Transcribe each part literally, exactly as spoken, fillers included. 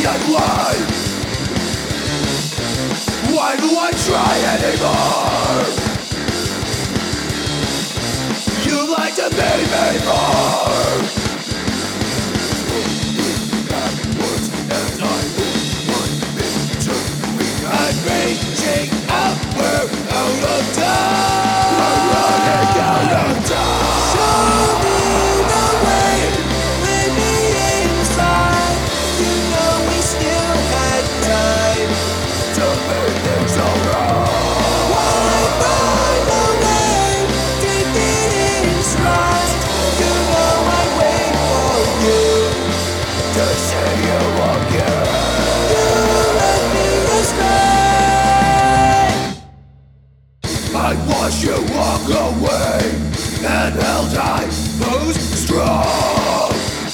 and why? Why do I try anymore? You like to be me more. Backwards and I want me to be. I'm reaching out, we're out of time. We're running out of time. Show me the way, let me inside. You know we still had time to make things alright. Why run away? Take it in stride. You know I wait for you to see you again. You left me astray. I watched you walk away and held I most strong.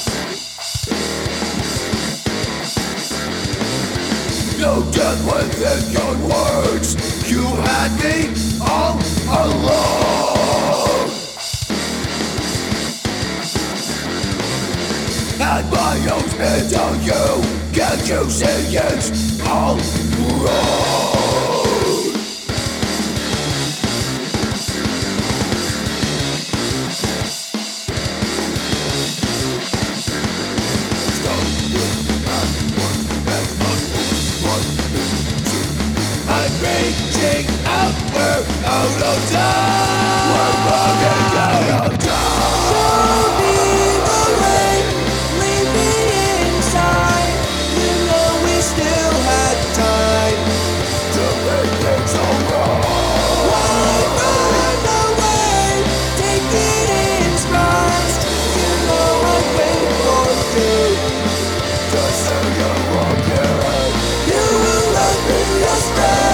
No death within your words. You had me all alone. And my own spit on you. Can't you see it's all wrong? I'm reaching out, we're out of time. We're running out of time. Show me the way, leave me inside. You know we still had time to make things alright. Why run away? Take it in stride. You know I wait for you to see you again. You will let me astray.